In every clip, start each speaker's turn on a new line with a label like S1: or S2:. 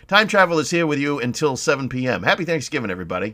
S1: Time Travel is here with you until 7 p.m. Happy Thanksgiving, everybody.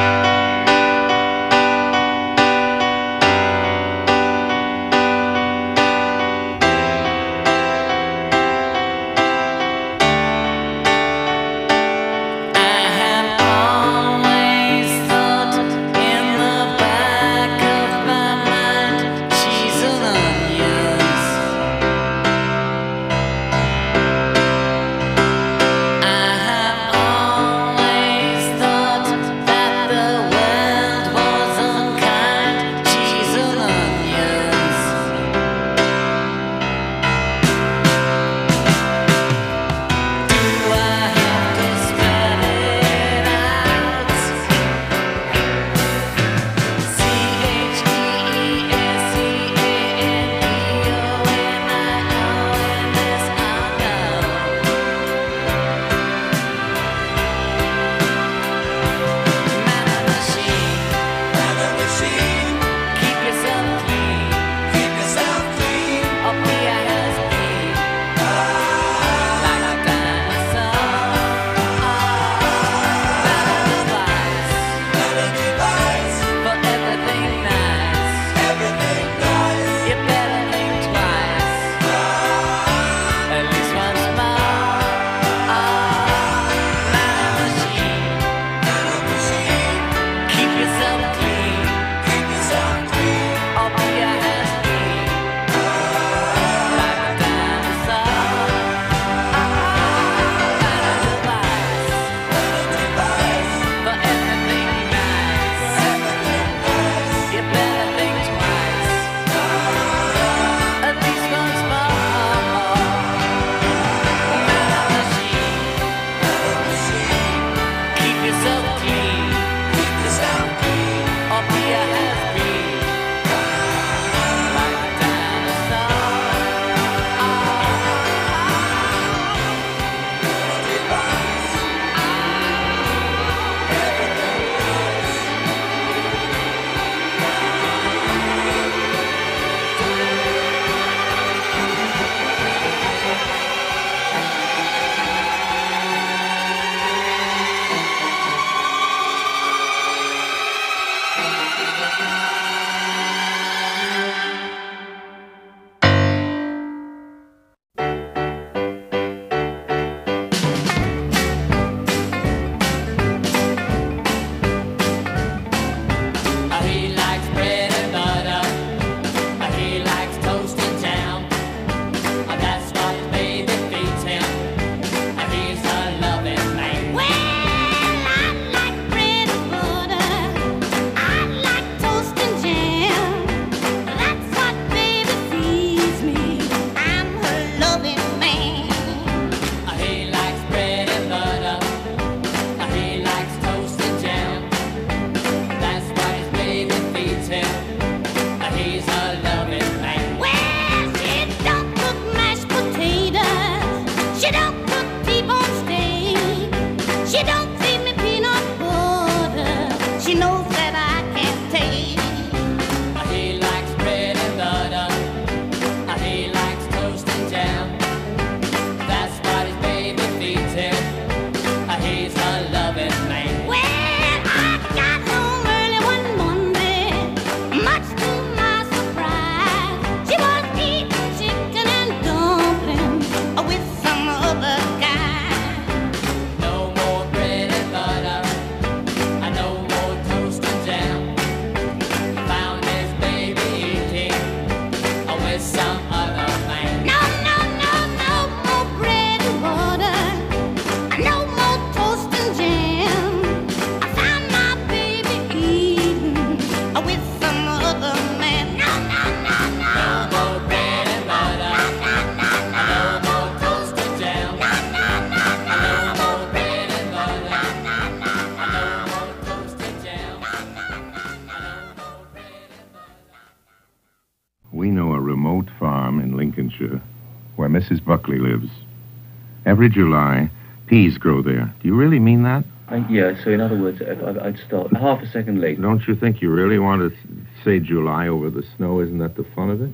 S2: We know a remote farm in Lincolnshire where Mrs. Buckley lives. Every July, peas grow there. Do you really mean that?
S3: Yeah, so in other words, I'd start half a second late.
S2: Don't you think you really want to say July over the snow? Isn't that the fun of it?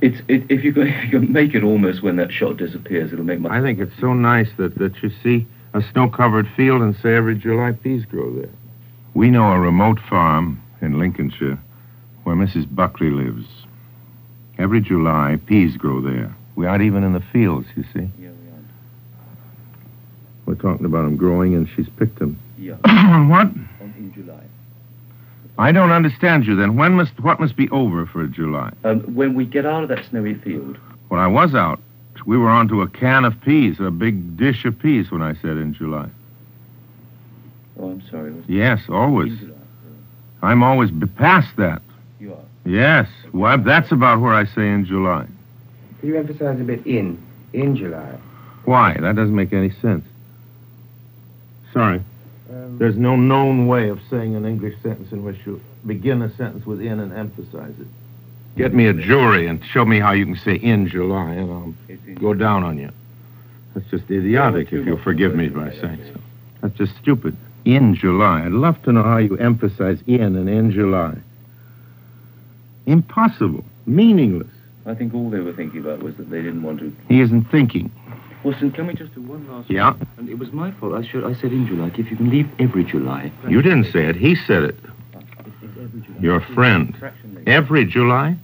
S3: If you can make it almost when that shot disappears, it'll make my...
S2: I think it's so nice that you see a snow-covered field and say every July peas grow there. We know a remote farm in Lincolnshire where Mrs. Buckley lives. Every July, peas grow there. We aren't even in the fields, you see.
S3: Yeah, we aren't.
S2: We're talking about them growing, and she's picked them.
S3: Yeah.
S2: What?
S3: In July.
S2: I don't understand you, then. What must be over for July?
S3: When we get out of that snowy field.
S2: When I was out, we were onto a can of peas, a big dish of peas when I said in July.
S3: Oh, I'm sorry.
S2: Yes, always.
S3: In July.
S2: I'm always past that.
S3: You are.
S2: Yes. Well, that's about where I say in July.
S4: Could you emphasize a bit in July?
S2: Why? That doesn't make any sense. Sorry. There's no known way of saying an English sentence in which you begin a sentence with in and emphasize it. Get me a jury and show me how you can say in July, and I'll go down on you. That's just idiotic, if you'll forgive me by saying so. That's just stupid. In July. I'd love to know how you emphasize in and in July. Impossible. Meaningless.
S3: I think all they were thinking about was that they didn't want to.
S2: He isn't thinking.
S3: Wilson, can we just do one last
S2: Yeah?
S3: one? And it was my fault. I said in July. If you can leave every July.
S2: You didn't say it. He said it.
S3: It's every July.
S2: Your friend. Every July?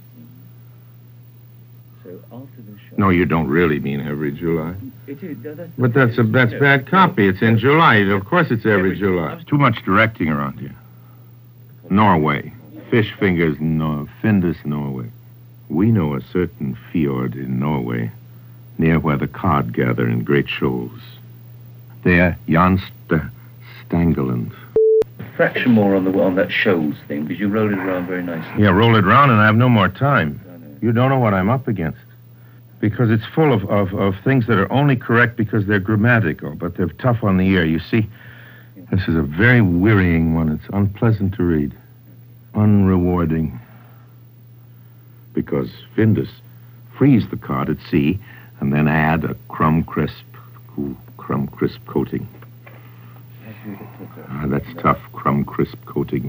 S3: So after the show.
S2: No, you don't really mean every July.
S3: It is.
S2: But that's bad copy. It's in July. Of course it's every July. Too much directing around here. Norway. Fish fingers, Findus, Norway. We know a certain fjord in Norway, near where the cod gather in great shoals. There, Stangeland.
S3: Fraction more on that shoals thing, because you rolled it around very nicely.
S2: Yeah, roll it round and I have no more time.
S3: I know.
S2: You don't know what I'm up against. Because it's full of things that are only correct because they're grammatical, but they're tough on the ear. You see, this is a very wearying one. It's unpleasant to read. Unrewarding. Because Findus freeze the cod at sea and then add a crumb crisp coating. That's tough, crumb crisp coating.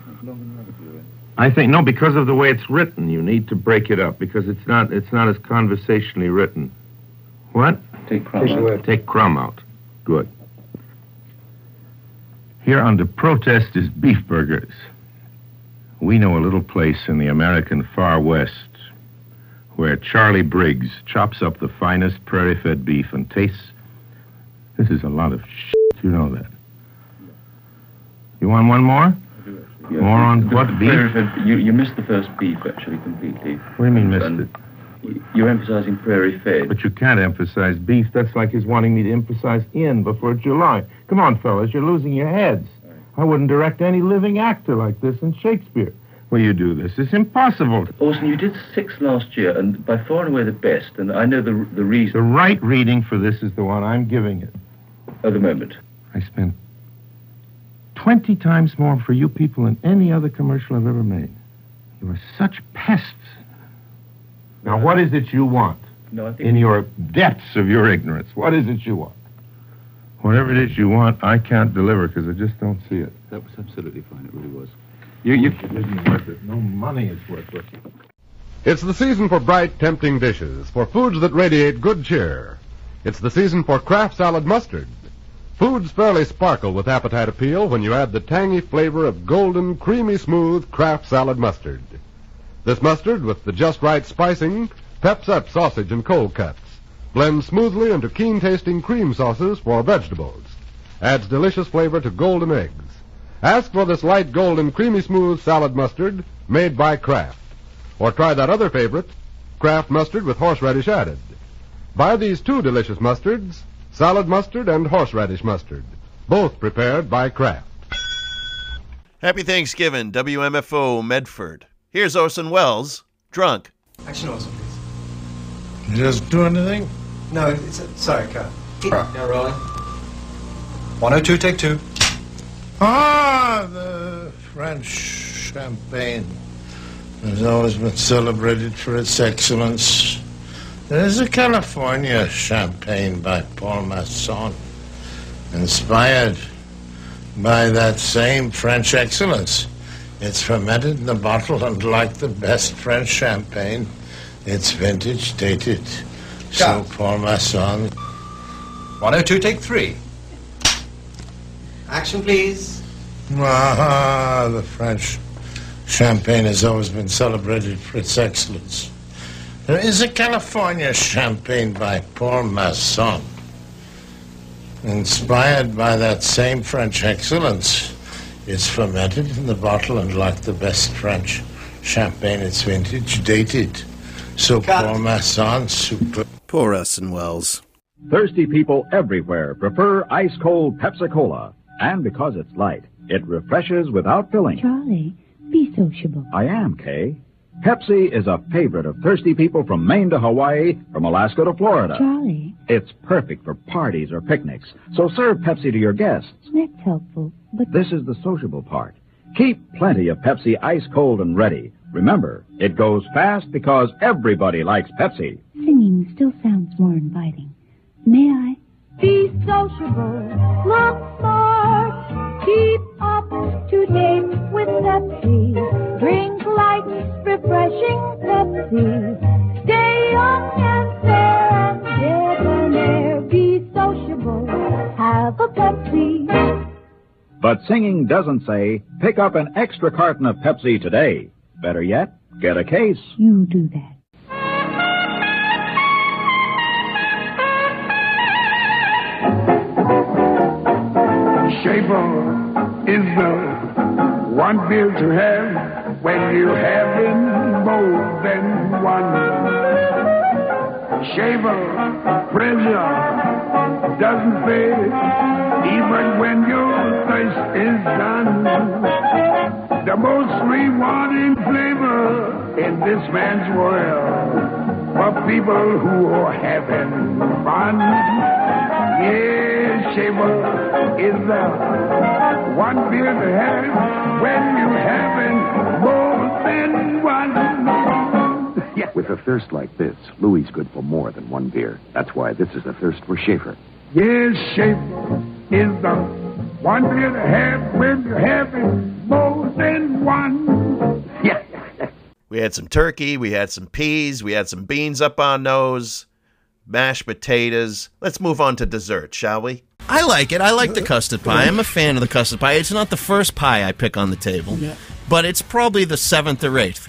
S2: I think, no, because of the way it's written, you need to break it up because it's not as conversationally written. What?
S3: Take crumb out.
S2: Take crumb out. Good. Here under protest is beef burgers. We know a little place in the American far west where Charlie Briggs chops up the finest prairie-fed beef and tastes. This is a lot of shit, you know that. You want one more?
S3: Yeah,
S2: More on what, beef?
S3: You missed the first beef, actually, completely.
S2: What do you mean missed it?
S3: You're emphasizing prairie-fed.
S2: But you can't emphasize beef. That's like his wanting me to emphasize in before July. Come on, fellas, you're losing your heads. I wouldn't direct any living actor like this in Shakespeare. Will you do this? It's impossible.
S3: Orson, you did 6 last year, and by far and away the best, and I know the reason.
S2: The right reading for this is the one I'm giving it.
S3: At the moment.
S2: I spent 20 times more for you people than any other commercial I've ever made. You are such pests. Now, what is it you want?
S3: No, I think...
S2: In your depths of your ignorance, what is it you want? Whatever it is you want, I can't deliver because I just don't see it.
S3: That was absolutely fine, it really was.
S2: It isn't worth it. No money is worth it.
S5: It's the season for bright, tempting dishes, for foods that radiate good cheer. It's the season for Kraft Salad Mustard. Foods fairly sparkle with appetite appeal when you add the tangy flavor of golden, creamy smooth Kraft Salad Mustard. This mustard, with the just right spicing, peps up sausage and cold cuts, blends smoothly into keen-tasting cream sauces for vegetables, adds delicious flavor to golden eggs. Ask for this light golden, creamy smooth salad mustard made by Kraft. Or try that other favorite, Kraft mustard with horseradish added. Buy these 2 delicious mustards, salad mustard and horseradish mustard, both prepared by Kraft.
S1: Happy Thanksgiving, WMFO Medford. Here's Orson Welles, drunk.
S6: Action, Orson, please.
S7: Just do anything?
S6: No, it's sorry, cut. Now rolling. 102, take 2.
S7: Ah, the French champagne has always been celebrated for its excellence. There's a California champagne by Paul Masson, inspired by that same French excellence. It's fermented in the bottle, and like the best French champagne, it's vintage dated. So Paul Masson.
S6: 102, take 3. Action, please.
S7: Ah, the French champagne has always been celebrated for its excellence. There is a California champagne by Paul Masson. Inspired by that same French excellence, it's fermented in the bottle and like the best French champagne, it's vintage dated. So Paul Masson, super.
S8: Poor Orson Welles.
S9: Thirsty people everywhere prefer ice-cold Pepsi-Cola. And because it's light, it refreshes without filling.
S10: Charlie, be sociable.
S9: I am, Kay. Pepsi is a favorite of thirsty people from Maine to Hawaii, from Alaska to Florida.
S10: Charlie.
S9: It's perfect for parties or picnics, so serve Pepsi to your guests.
S10: That's helpful, but...
S9: This is the sociable part. Keep plenty of Pepsi ice-cold and ready. Remember, it goes fast because everybody likes Pepsi.
S10: Singing still sounds more inviting. May I? Be sociable, look smart, keep up to date with Pepsi. Drink light, refreshing Pepsi. Stay young and fair and debonair. Be sociable, have a Pepsi.
S9: But singing doesn't say, pick up an extra carton of Pepsi today. Better yet, get a case.
S10: You do that.
S11: Shaper is the one beer to have when you having more than one. Shaper pressure doesn't fade even when your thirst is done. The most rewarding flavor in this man's world for people who are having fun. Yes, Shaver is the one beer to have when you having more than one.
S12: Yeah. With a thirst like this, Louis' good for more than one beer. That's why this is a thirst for Schaefer.
S11: Yes, Schaefer is the one beer to have when you're having more than one.
S12: Yeah.
S1: We had some turkey, we had some peas, we had some beans up our nose, mashed potatoes. Let's move on to dessert, shall we?
S8: I like it. I like the custard pie. I'm a fan of the custard pie. It's not the first pie I pick on the table, but it's probably the 7th or 8th.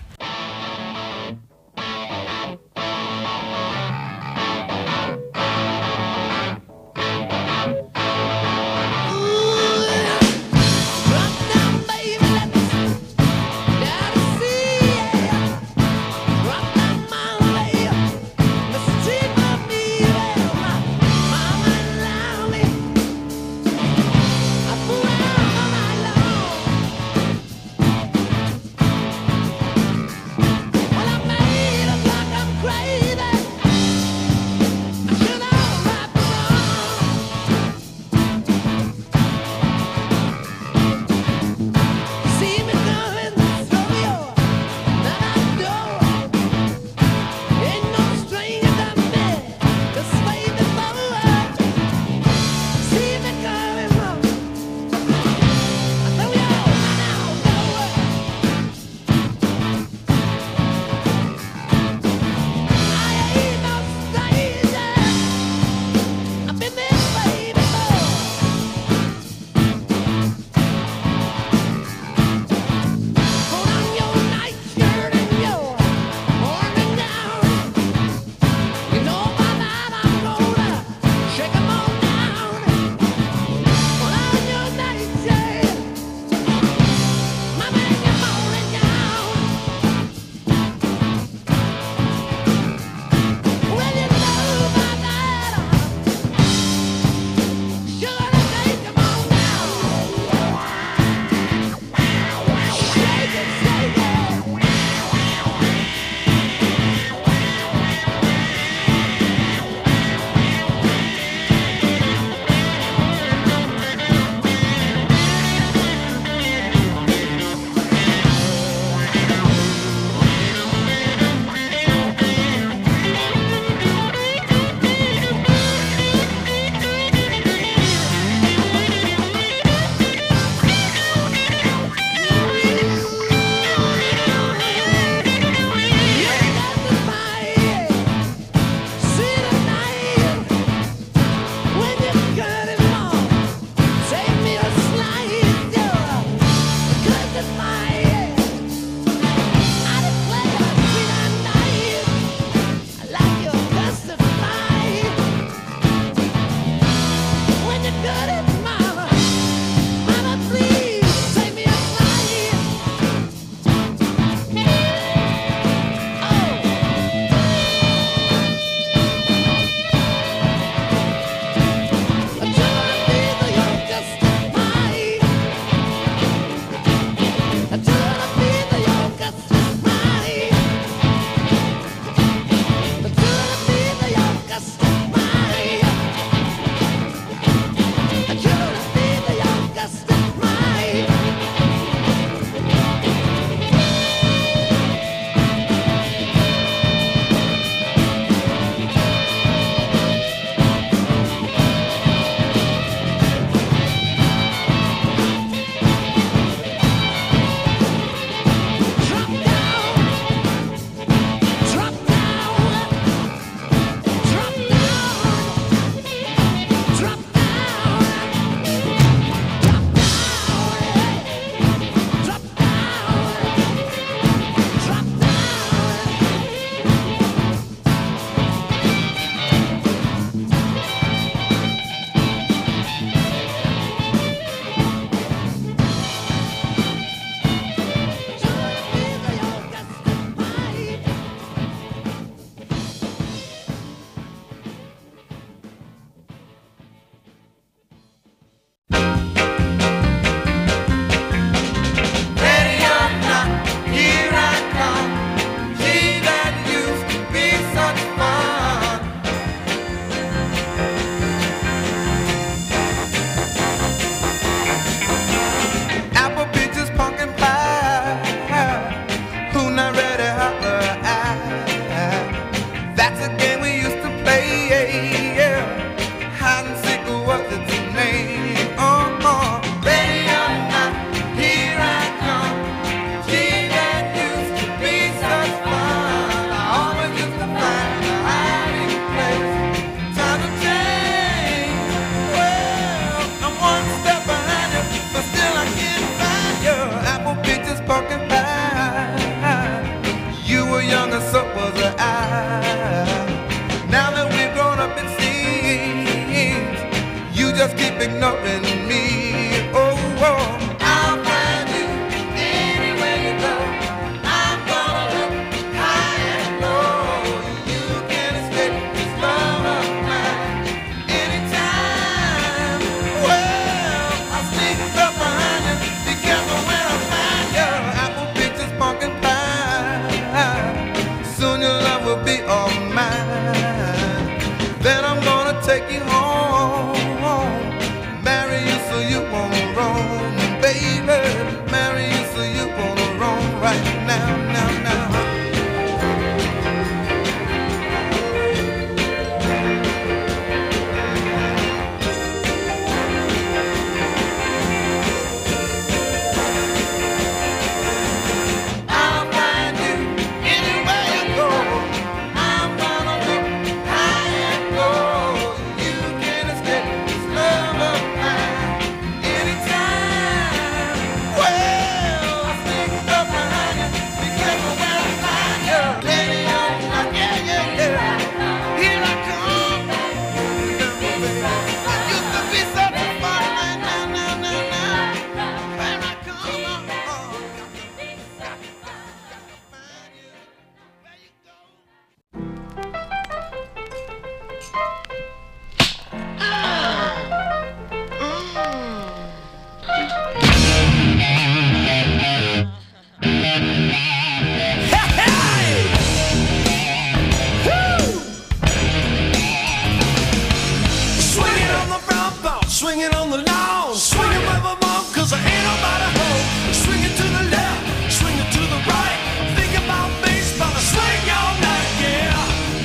S13: Swinging on the lawn, swinging with my mom, cause I ain't nobody home. Swinging to the left, swinging to the right. Think about baseball, I swing all night, yeah.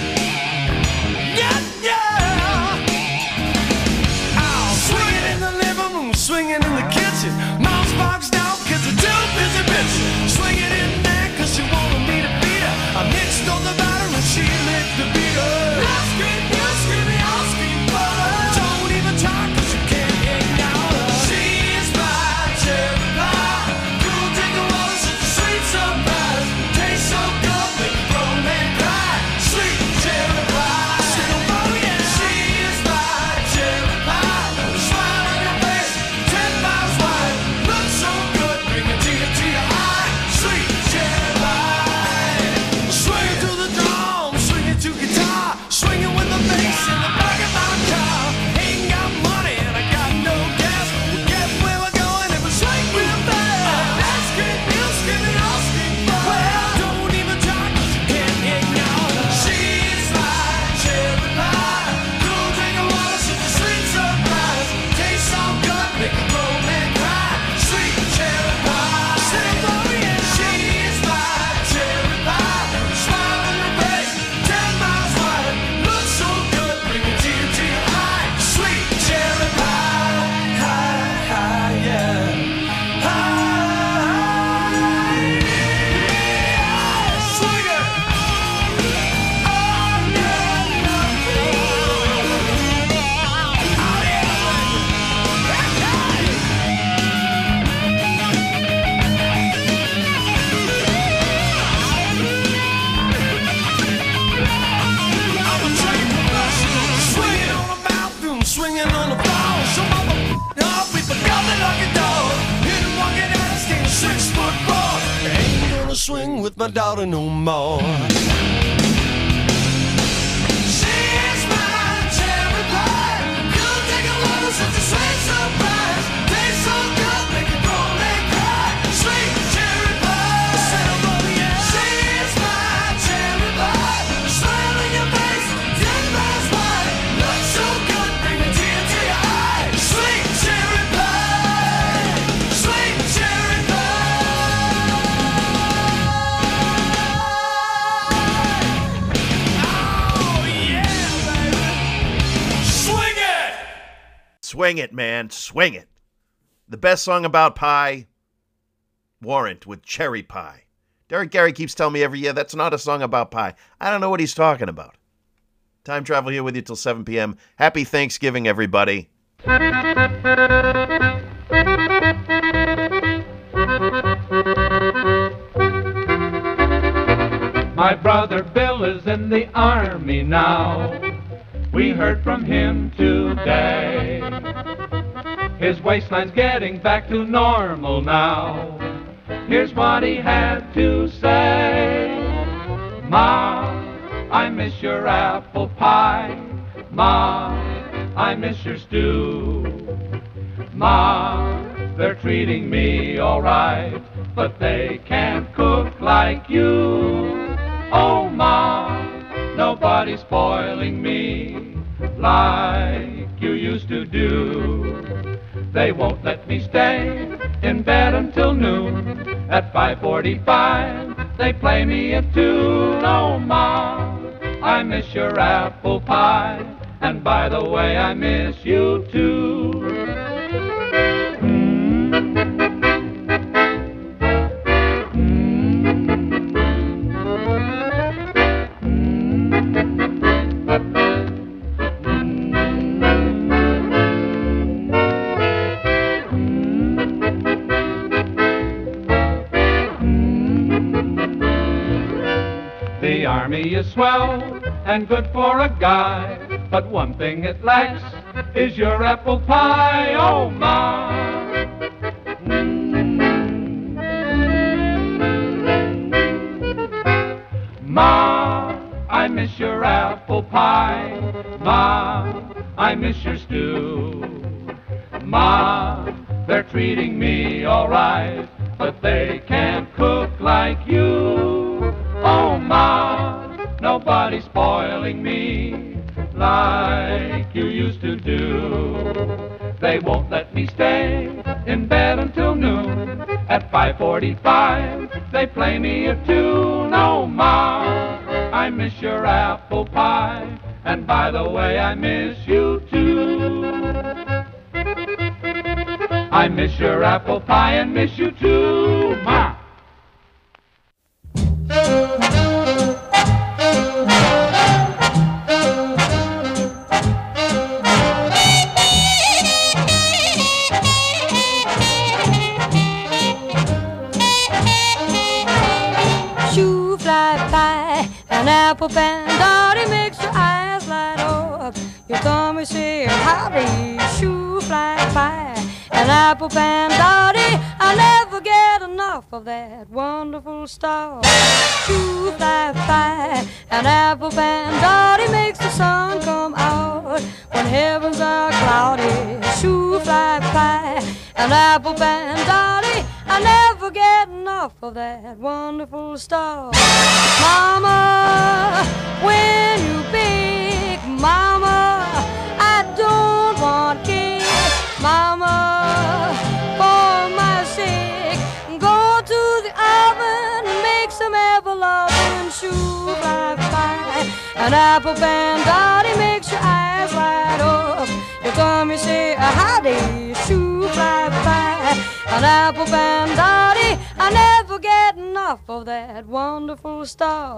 S13: Yeah, yeah. Oh, swinging in the living room, swinging in the kitchen. Mom's boxed out, kids are too busy bitching. Swinging in there, cause she wanted me to beat her. I mixed on the batter and she licked the beater. I scream, you scream, I'll scream, but don't even try, cause you can't get down. with my daughter no more.
S1: Swing it, man. Swing it. The best song about pie, Warrant with Cherry Pie. Derek Gary keeps telling me every year that's not a song about pie. I don't know what he's talking about. Time Travel here with you till 7 p.m. Happy Thanksgiving, everybody.
S14: My brother Bill is in the army now. We heard from him today. His waistline's getting back to normal now. Here's what he had to say. Ma, I miss your apple pie. Ma, I miss your stew. Ma, they're treating me all right, but they can't cook like you. Oh, Ma, nobody's spoiling me like you used to do. They won't let me stay in bed until noon. At 5:45, they play me a tune. Oh, Ma, I miss your apple pie. And by the way, I miss you too. The army is swell and good for a guy, but one thing it lacks is your apple pie, oh Ma. Ma, I miss your apple pie. Ma, I miss your stew. Ma, they're treating me all right, but they can't cook like you. Oh, Ma, nobody's spoiling me like you used to do. They won't let me stay in bed until noon. At 5:45, they play me a tune. Oh, Ma, I miss your apple pie. And by the way, I miss you too. I miss your apple pie and miss you too, Ma.
S15: Shoe fly pie, an apple bandari makes your eyes light up. Your tummy say howdy. Shoe fly pie, an apple bandari. I never get enough of that wonderful stuff. Shoe fly pie, an apple bandari makes the sun come out when heavens are cloudy. Shoe fly pie, an apple bandari. I never get enough of that wonderful stuff. Mama, when you bake, Mama, I don't want cake. Mama, for my sake, go to the oven and make some apple loving. Shoe fly pie, an apple bandari makes your eyes light up. Your tummy say howdy. Shoe fly pie, an apple bandari. I never get enough of that wonderful stuff.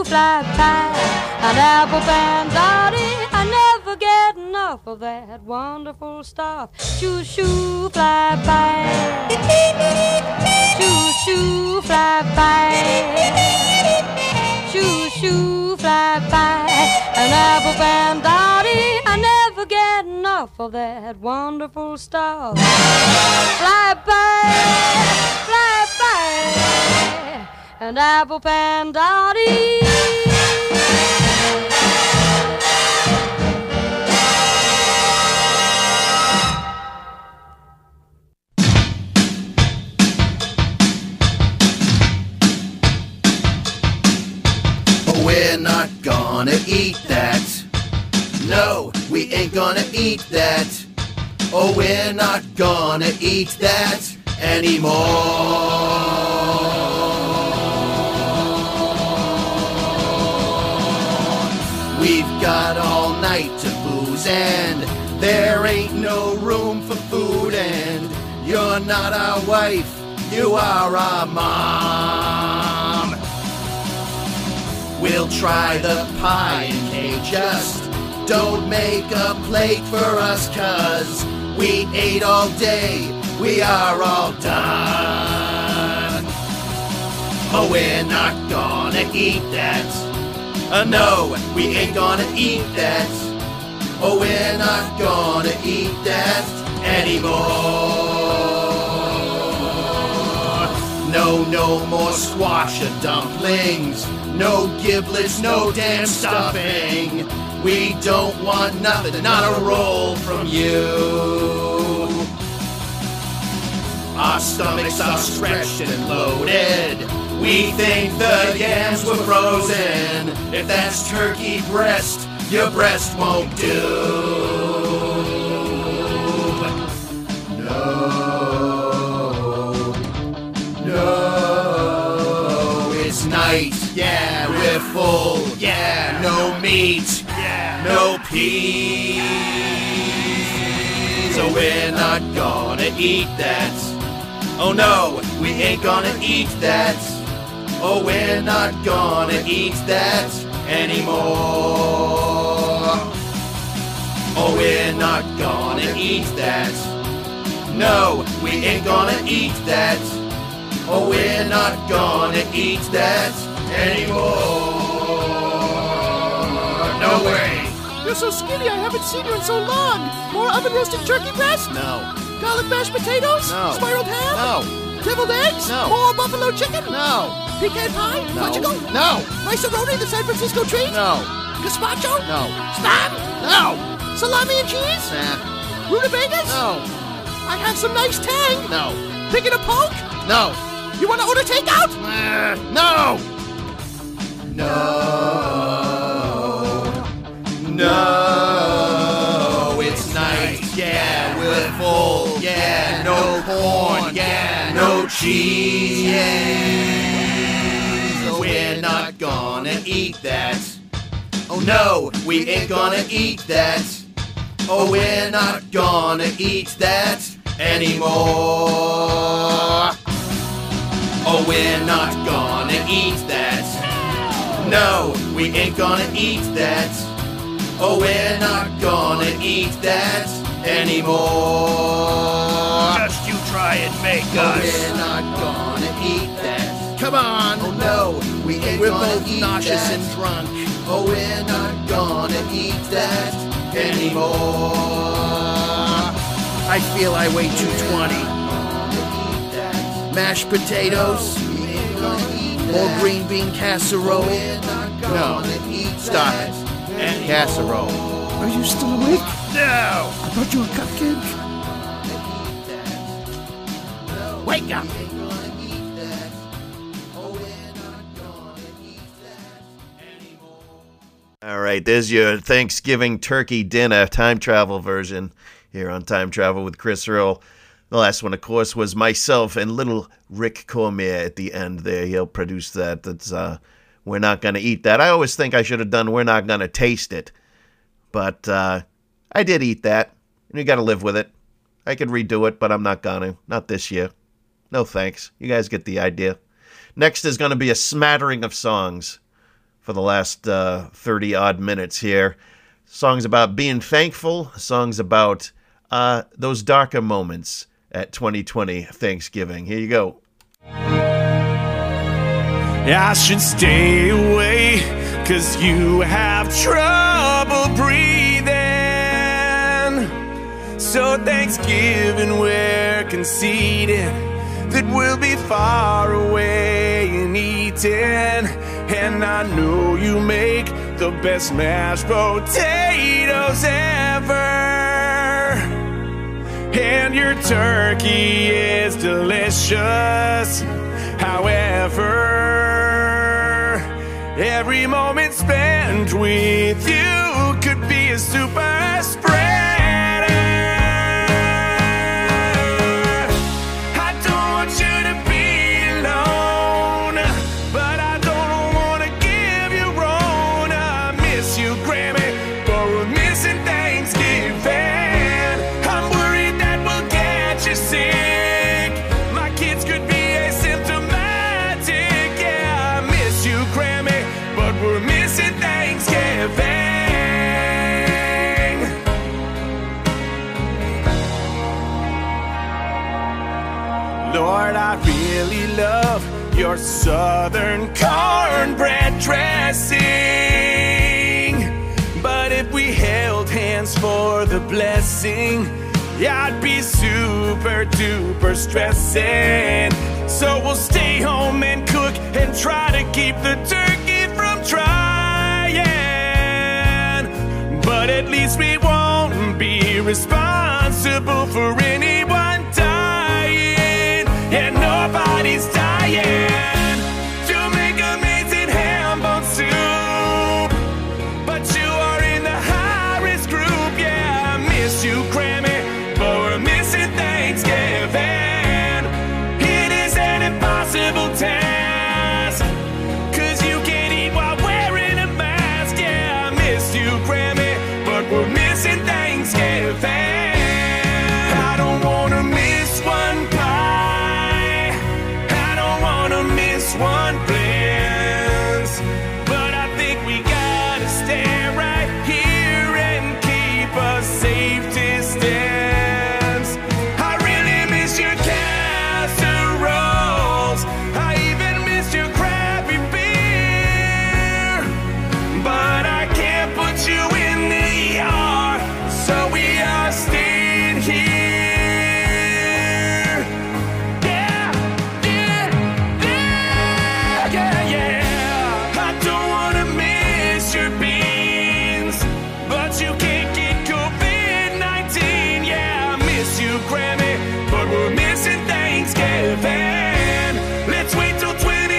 S15: fly pie and apple pandari. I never get enough of that wonderful stuff. Shoo shoo fly pie, shoo shoo fly pie, shoo shoo fly pie and apple pandari. I never get enough of that wonderful stuff. Fly pie and apple pandari.
S1: We're not gonna eat that. No, we ain't gonna eat that. Oh, we're not gonna eat that anymore. We've got all night to booze and there ain't no room for food, and you're not our wife, you are our mom. We'll try the pie and cake, just don't make a plate for us, 'cause we ate all day, we are all done. Oh, we're not gonna eat that. No, we ain't gonna eat that. Oh, we're not gonna eat that anymore. No more squash or dumplings. No giblets, no damn stuffing. We don't want nothing, not a roll from you. Our stomachs are stretched and loaded. We think the yams were frozen. If that's turkey breast, your breast won't do. No, it's night, yeah, we're full, yeah, no meat, yeah, no peas. So we're not gonna eat that. Oh no, we ain't gonna eat that. Oh, we're not gonna eat that anymore. Oh, we're not gonna eat that. No, we ain't gonna eat that. Oh, we're not gonna eat that anymore. No way.
S16: You're so skinny, I haven't seen you in so long. More oven roasted turkey breast?
S1: No.
S16: Garlic mashed potatoes?
S1: No.
S16: Spiraled ham?
S1: No.
S16: Deviled eggs?
S1: No.
S16: More buffalo chicken?
S1: No.
S16: Pecan pie?
S1: No.
S16: Portugal?
S1: No.
S16: Rice-A-Roni, the San Francisco treat?
S1: No.
S16: Gazpacho?
S1: No.
S16: Spam?
S1: No.
S16: Salami and cheese?
S1: Nah.
S16: Rutabagas?
S1: No.
S16: I have some nice tang.
S1: No.
S16: Pig in a poke?
S1: No.
S16: You want to order takeout?
S1: No. No, it's night, yeah, we're full, yeah, no corn, yeah, no cheese, yeah. We're not gonna eat that. Oh no, we ain't gonna eat that. Oh, we're not gonna eat that anymore. Oh, we're not gonna eat that. No, we ain't gonna eat that. Oh, we're not gonna eat that anymore.
S17: Just you try and make
S1: Oh,
S17: us.
S1: we're not gonna eat that. Come on. Oh, no, we ain't
S17: We're
S1: gonna
S17: both
S1: eat
S17: nauseous
S1: that.
S17: and drunk.
S1: Oh, we're not gonna eat that anymore.
S17: I feel I weigh 220. Mashed potatoes? More green bean casserole?
S1: No, stop it. And casserole.
S16: Are you still awake?
S17: No!
S16: I brought you a cupcake.
S17: Wake up!
S1: All right, there's your Thanksgiving turkey dinner time travel version here on Time Travel with Chris Earl. The last one, of course, was myself and little Rick Cormier at the end there. He'll produce that. That's We're Not Gonna Eat That. I always think I should have done We're Not Gonna Taste It. But I did eat that, and you got to live with it. I could redo it, but I'm not gonna. Not this year. No thanks. You guys get the idea. Next is going to be a smattering of songs for the last 30-odd minutes here. Songs about being thankful, songs about those darker moments at 2020 Thanksgiving. Here you go.
S13: I should stay away, 'cause you have trouble breathing. So Thanksgiving we're conceding that we'll be far away and eating. And I know you make the best mashed potatoes ever. And your turkey is delicious. However, every moment spent with you could be a super spreader. I don't want you to be alone, but I don't want to give you wrong. I miss you, Grammy, but we're missing Thanksgiving. I'm worried that we'll get you sick. My kids could be asymptomatic. Yeah, I miss you, Grammy, but we're missing Thanksgiving. Lord, I really love your southern cornbread dressing. But if we held hands for the blessing, I'd be super duper stressing. So we'll stay home and cook and try to keep the turkey from trying. But at least we won't be responsible for anyone dying. And nobody's dying to make amazing ham bone soup. But you are in the high risk group. Yeah, I miss you, Grammy, but we're missing Thanksgiving. It is an impossible task, 'cause you can't eat while wearing a mask. Yeah, I miss you, Grammy, but we're missing Thanksgiving. I don't wanna miss one pie, I don't wanna miss one blitz, but I think we gotta stay right here and keep a safe distance. I really miss your casseroles, I even miss your crappy beer, but I can't put you in the ER, so we are staying here. Yeah, yeah, yeah, yeah, yeah. I don't wanna miss your beans, but you can't get COVID-19. Yeah, I miss you, Grammy, but we're missing Thanksgiving. Let's wait till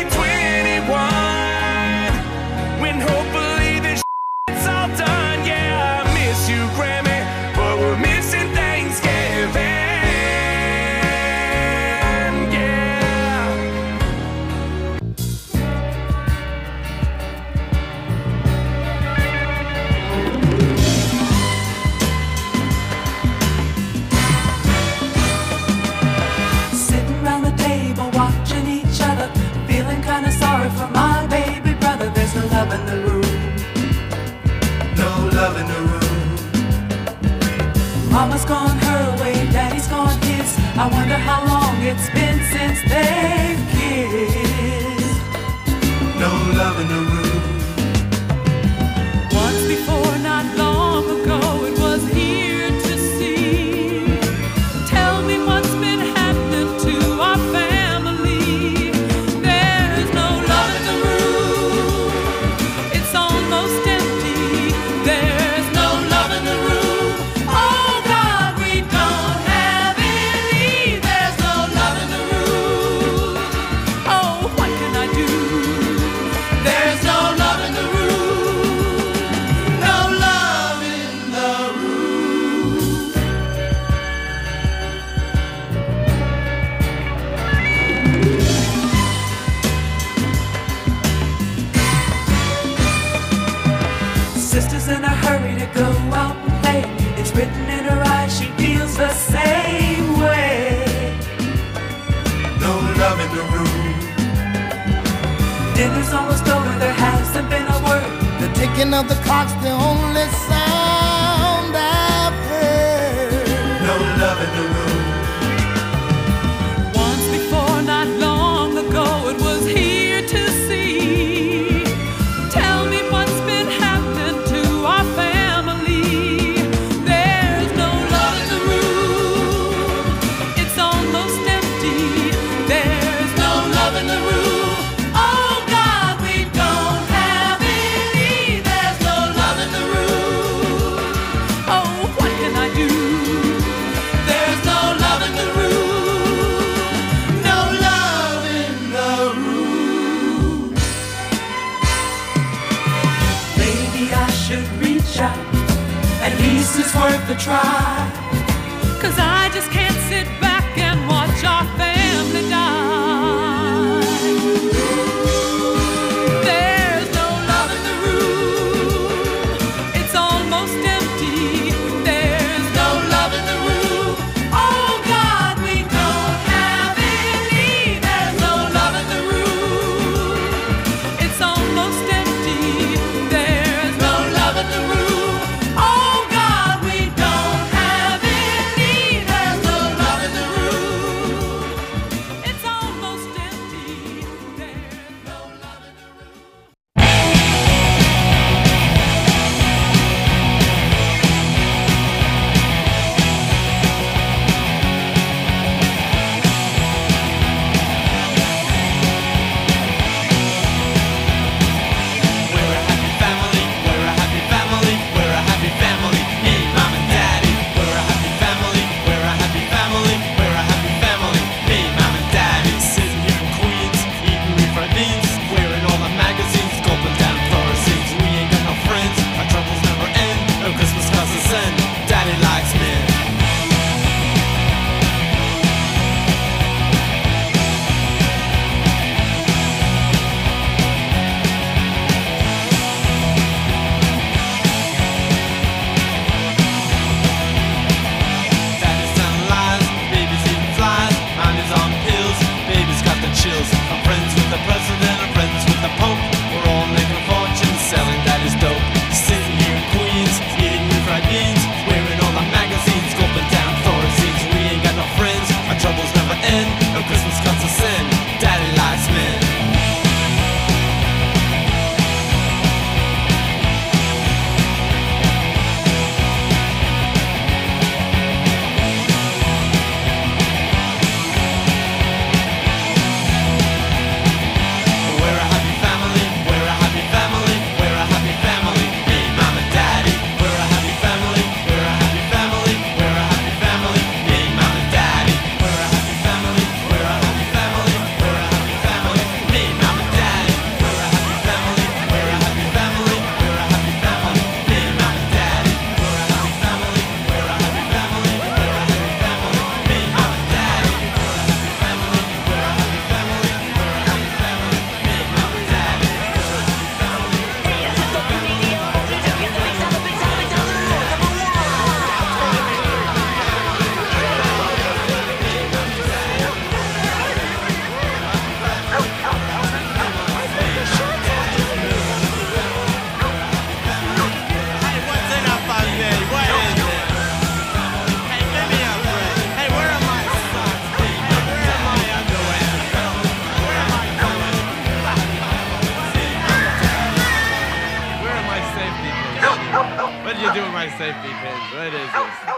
S13: 2021, when hopefully this shit's all done. Yeah, I miss you, Grammy, but we're missing Thanksgiving. Yeah.
S18: Sitting around the table watching each other, feeling kinda sorry for my baby brother. There's no love in the room, no love in the room. Mama's gone her way, daddy's gone his. I wonder how long it's been since they've kissed. No love in the room. Once before, not long ago, it was here to see. Tell me what's been happening to our family. There's no love in the room, it's almost empty. There's no love in the room. Oh God, we don't have any. There's no love in the room. Oh, what can I do? There's no love in the room. No love in the room. Sister's in a hurry to go out and play. It's written in her eyes, she feels the same way. No love in the room. Dinner's almost over, there hasn't been a
S7: ticking of the clock's the only sound I've heard. No love in the room.
S18: Once before, not long ago, it was here to see. Tell me what's been happening to our family. There's no love in the room. It's almost empty. There's no love in the room. Oh God, we don't have any. There's no love in the room. Oh, what can I do? There's no love in the room. No love in the room. Maybe I should reach out. At least it's worth a try. 'Cause I just can't sit back and watch our family die. There's no love in the room. It's almost empty. There's no love in the room. Oh God, we don't have any. There's no love in the room. It's almost empty. There's no love in the room. Oh God, we don't have any. There's no love in the room. It's almost empty. There's no love in the room.
S13: We're a happy family, we're a happy family, we're a happy family, me, mom and daddy. We're a happy family, we're a happy family, we're a happy family, me, mom and daddy. Sitting here in Queens, eating refried beans, wearing all the magazines, gulping down fluoresceins. We ain't got no friends, our troubles never end, no Christmas cards to send. Daddy likes me. Daddy's telling lies, baby's eating flies, mommy's on pills, baby's got the chills. I'm friends with the president, I'm friends with the pope. We're all making a fortune selling daddy's dope. Sitting here in Queens, eating refried beans, wearing all the magazines, gulping down fluoresceins. We ain't got no friends, our troubles never end, no Christmas cards to send. Daddy likes men. We're a happy family, we're a happy family, we're a happy family, me, mom and daddy. We're a happy family, we're a happy family, we're a happy family, me, mom and daddy. We're a happy family, we're a happy family, we're a happy family, me, mom and daddy. We're a happy family, we're a happy family, we're a happy family, me, mom and daddy. We're a happy family, we're a happy family, we're a happy family, me, mom and daddy. We're a happy family, we're a happy family, we're a happy family, me, mom and daddy.
S19: Where are my safety pins? What do you do with my safety pins? What is this?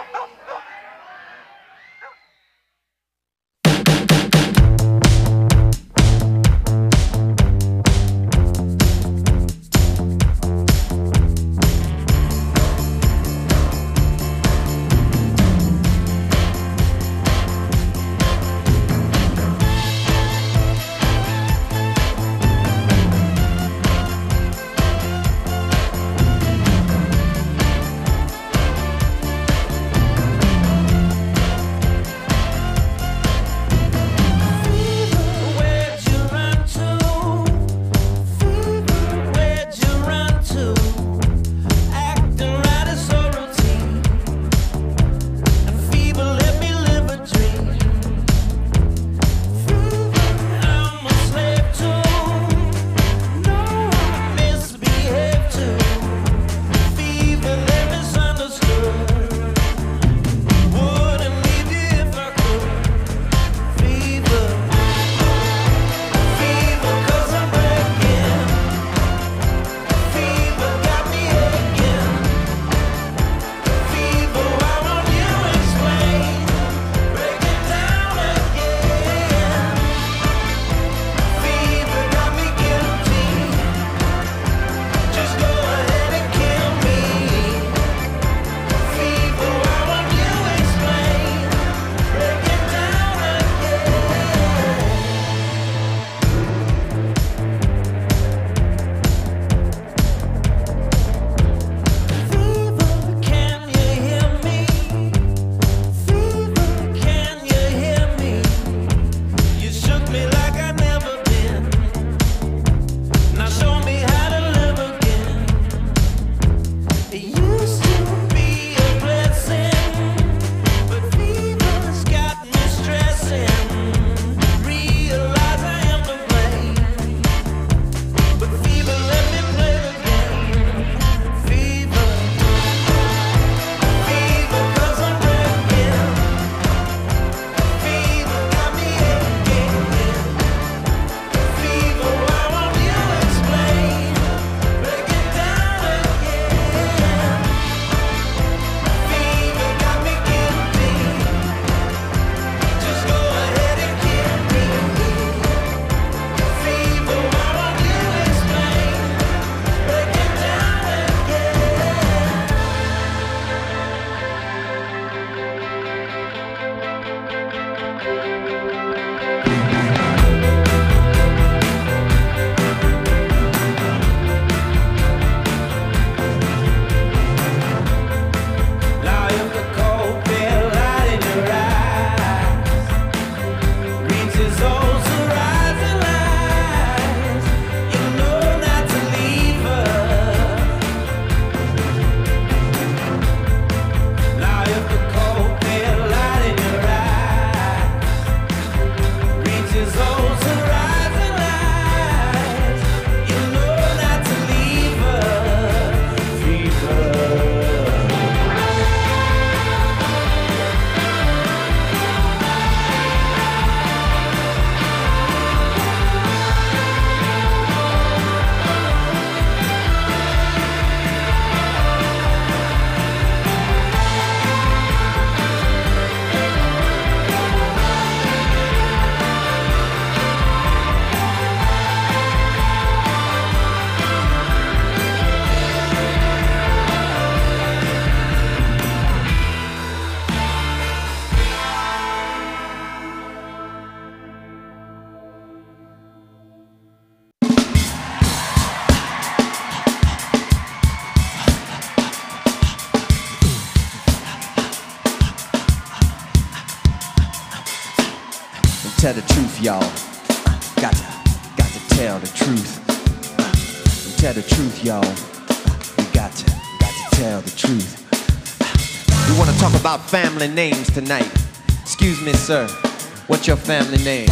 S20: Tell the truth, y'all. Got to tell the truth. Tell the truth, y'all. We got to tell the truth. We want to talk about family names tonight. Excuse me, sir. What's your family name?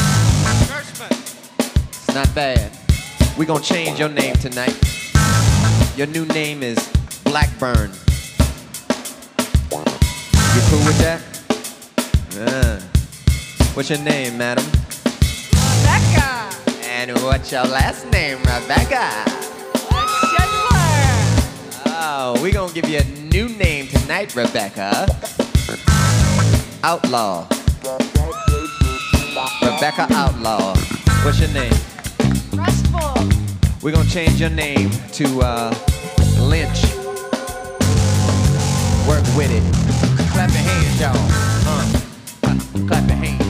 S20: It's not bad. We're gonna change your name tonight. Your new name is Blackburn. You cool with that? What's your name, madam?
S18: Rebecca.
S20: And what's your last name, Rebecca? Oh, we're gonna give you a new name tonight, Rebecca. Outlaw. Rebecca Outlaw. What's your name?
S18: Restful.
S20: We're gonna change your name to Lynch. Work with it. Clap your hands, y'all. Clap your hands.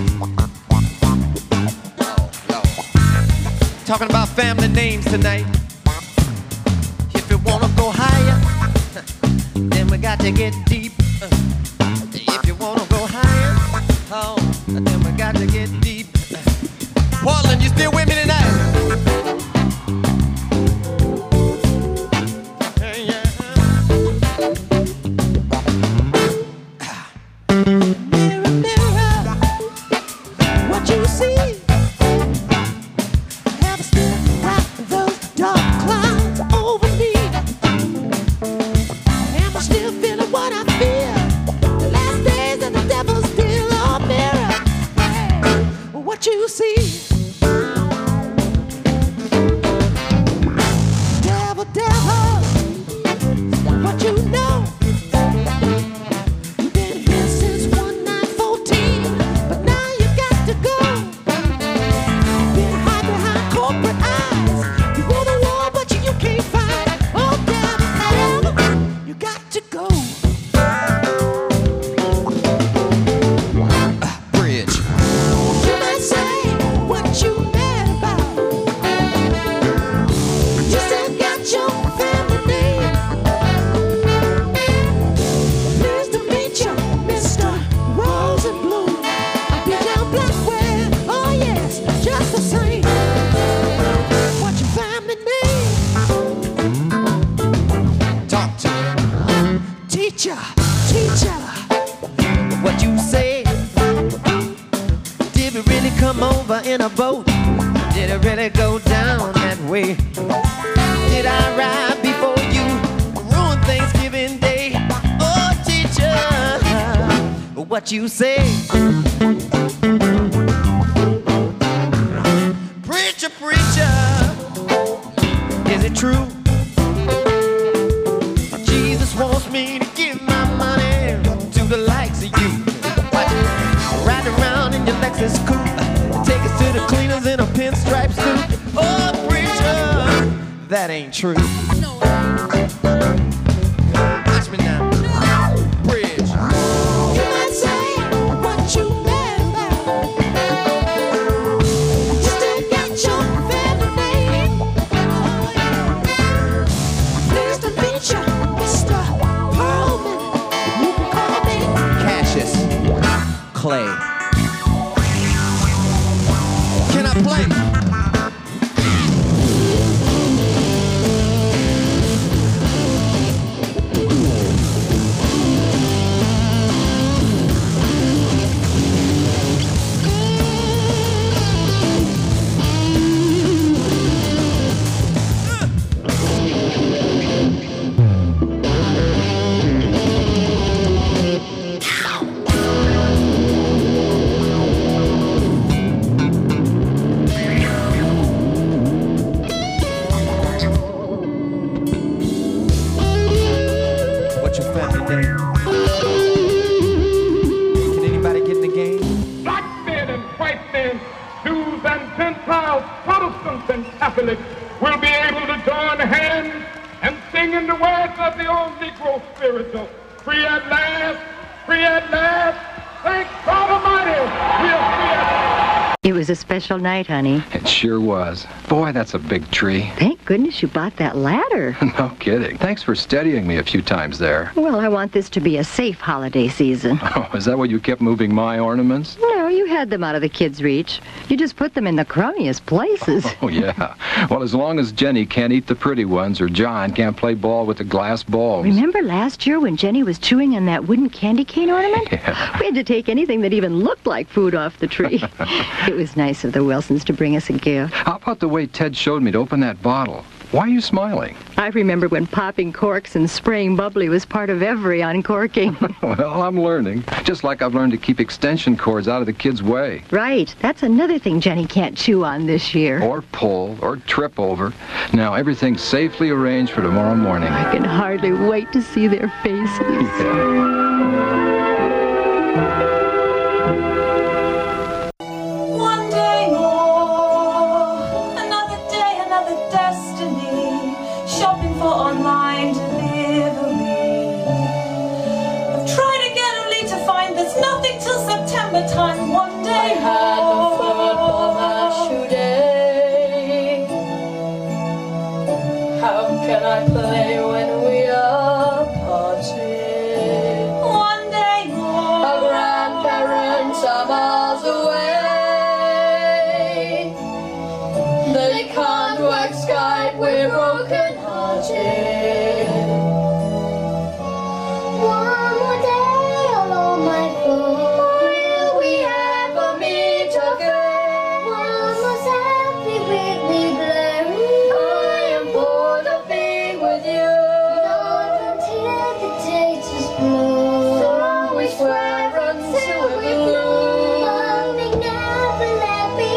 S20: Talking about family names tonight. If you wanna go higher, then we got to get deep. If you wanna go higher, then we got to get deep. Portland, you still with me tonight?
S18: Mirror, mirror, what you see? Have a still got those dark clouds over me. Am I still feeling what I feel? The last days and the devil's still a mirror. What you see? Devil, devil, what you know? You've been here since 1914, but now you got to go. Been hide behind corporate eyes. You want a war, but you can't fight. Oh, devil, devil, you got to go.
S20: Bridge.
S18: You might say what you mad about. You still got your family name. Pleased to meet you, Mr. Rosenblum. I'll be down Blackwell. Oh yes, just the same. What's your family name?
S20: Talk to me.
S18: Teacher, teacher.
S20: What you say? Did we really come over in a boat? Did it really go down that way? Did I arrive before you? Ruin Thanksgiving Day? Oh, teacher, what you say? Preacher, preacher, is it true? Jesus wants me to give my money to the likes of you. Ride around in your Lexus coupe, take us to the cleaners in a pinstripe suit. Oh, preacher, that ain't true. Watch me now. Bridge.
S18: You might say what you mad about. You still got your family name. Pleased to meet you, Mr. Perlman. You can call me
S20: Cassius Clay. Can I play? What's your family name? Can anybody get in the game?
S11: Black men and white men, Jews and Gentiles, Protestants and Catholics will be able to join hands and sing in the words of the old Negro spiritual. Free at last, free at last. Thank God Almighty, we are free at last.
S21: It was a special night, honey.
S22: It sure was. Boy, that's a big tree.
S21: Thank goodness you bought that ladder.
S22: No kidding. Thanks for steadying me a few times there.
S21: Well, I want this to be a safe holiday season.
S22: Oh, is that why you kept moving my ornaments?
S21: No, you had them out of the kids' reach. You just put them in the crummiest places.
S22: Oh, yeah. Well, as long as Jenny can't eat the pretty ones or John can't play ball with the glass balls.
S21: Remember last year when Jenny was chewing on that wooden candy cane ornament?
S22: Yeah.
S21: We had to take anything that even looked like food off the tree. It was nice of the Wilsons to bring us a gift.
S22: How about the way Ted showed me to open that bottle? Why are you smiling?
S21: I remember when popping corks and spraying bubbly was part of every uncorking.
S22: Well, I'm learning. Just like I've learned to keep extension cords out of the kids' way.
S21: Right. That's another thing Jenny can't chew on this year.
S22: Or pull, or trip over. Now, everything's safely arranged for tomorrow morning.
S21: I can hardly wait to see their faces.
S18: One day more, another day, another destiny, shopping for online delivery. I've tried again only to find there's nothing till September time. One day more. I had no football match today. How can I play when we are parted? One day more. Our grandparents are miles away. They can't work Skype, we're broken hearted. One more day along my phone. Will we ever meet again? One more selfie with me blaring. I am bored of being with you. Not until the date is blue. So we swear until we bloom. But we never let me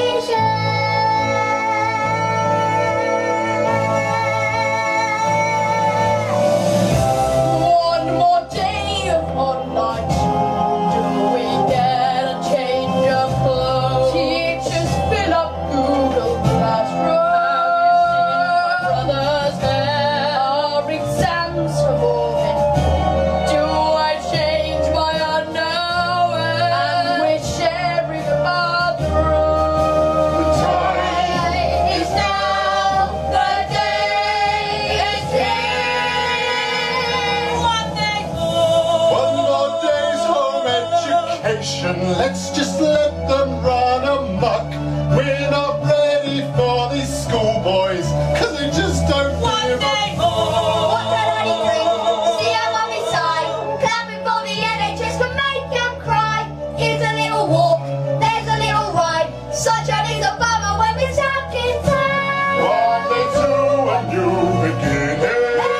S18: One more day of online school. Do we get a change of clothes? Teachers fill up Google Classroom. Brothers there are exams for moving. Do I change my underwear? And we're sharing a bathroom. Time is now. The day is here. One day more.
S7: One more day's home education. Let's just let them run amok. We're not ready for these schoolboys, cause they just don't give a
S18: What can I drink? See how mommy sigh. Clapping for the NHS can make them cry. Here's a little walk, there's a little ride. Sunshine is a bummer when we're stuck inside.
S7: One day to a new beginning.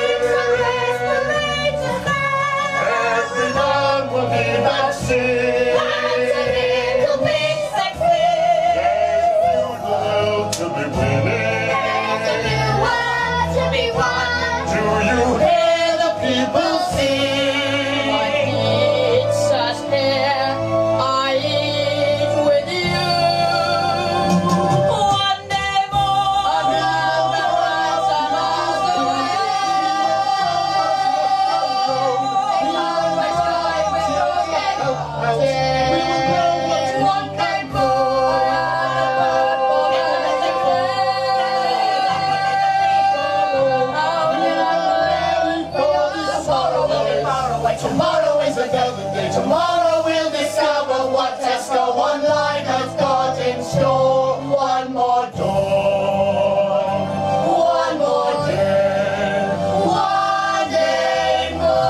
S7: Everyone will be vaccinated.
S18: That's a little bit sexy.
S7: There's a new world to be winning.
S18: There's a new world to be won.
S7: Do you hear the people sing?
S18: My pizza's here. I eat with you. One day more. Another world's a miles away. One day
S7: Tomorrow is another day. Tomorrow we'll discover what Tesco Online has got in store. One more door. One more day. One day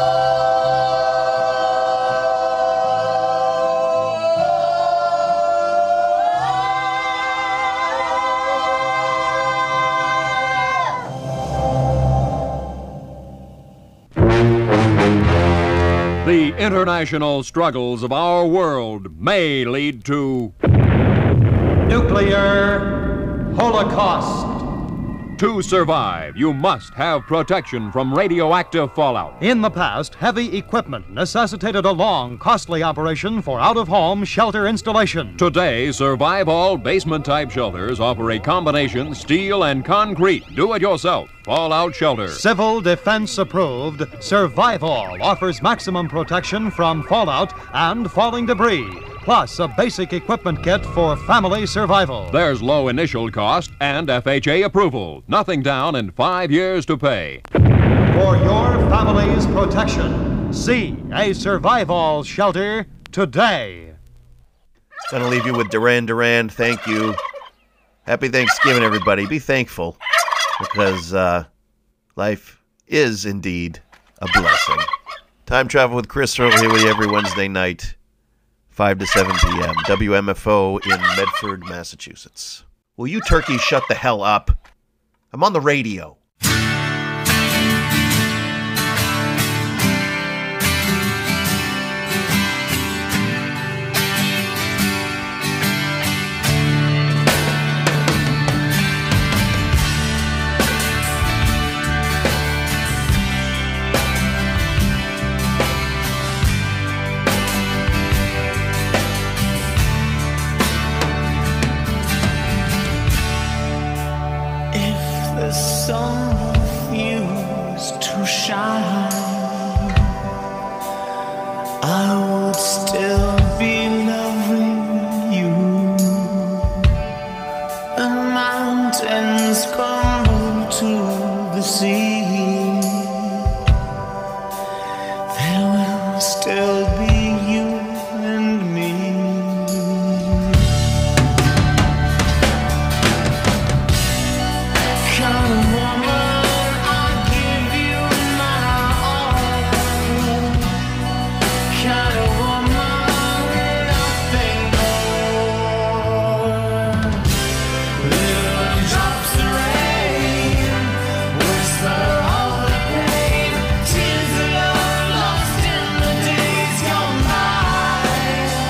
S3: The international struggles of our world may lead to
S6: Nuclear holocaust.
S3: To survive, you must have protection from radioactive fallout.
S4: In the past, heavy equipment necessitated a long, costly operation for out-of-home shelter installation.
S3: Today, Survival basement-type shelters offer a combination steel and concrete do-it-yourself fallout shelter.
S4: Civil Defense approved, Survival offers maximum protection from fallout and falling debris, plus a basic equipment kit for family survival.
S3: There's low initial cost and FHA approval. Nothing down and 5 years to pay.
S4: For your family's protection, see a Survival shelter today.
S1: Gonna leave you with Duran Duran. Thank you. Happy Thanksgiving, everybody. Be thankful, because life is indeed a blessing. Time Travel with Chris Earl here with you every Wednesday night, 5 to 7 p.m. WMFO in Medford, Massachusetts. Will you turkeys shut the hell up? I'm on the radio.
S13: I would still be loving you. The mountains crumble to the sea. There will still be you and me. Kind of woman, I'll give you my all. Kind of woman, nothing more. Little drops of rain, whisper all the pain, tears of love lost in the days gone by.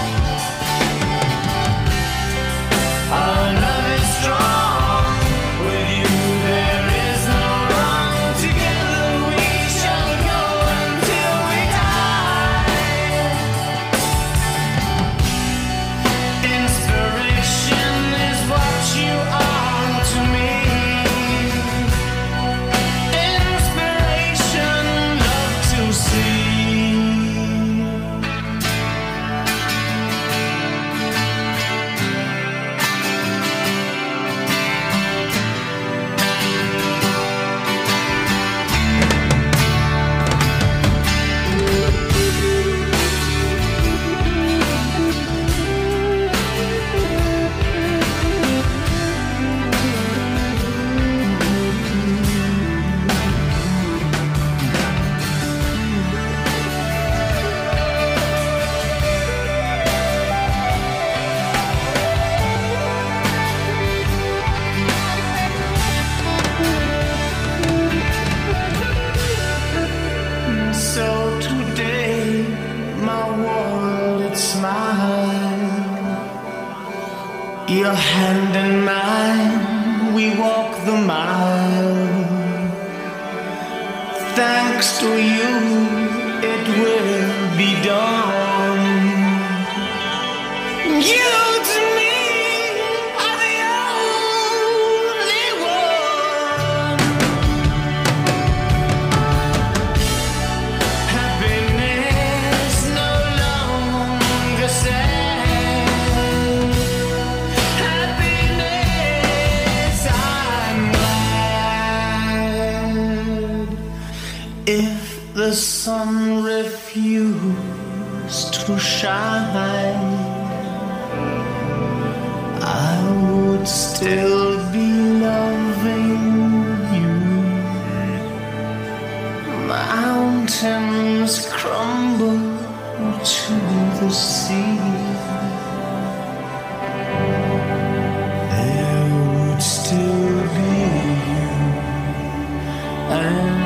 S13: Our love is strong, with you there is no wrong. Together we shall go until we die. Inspiration is what you are to me. Inspiration, love to see. So today, my world it smiles. Your hand in mine, we walk the mile. Thanks to you, it will be done. You to me are the only one. Happiness no longer sad. Happiness, I'm glad. If the sun refused to shine, I would still be loving you. Mountains crumble to the sea. There would still be you and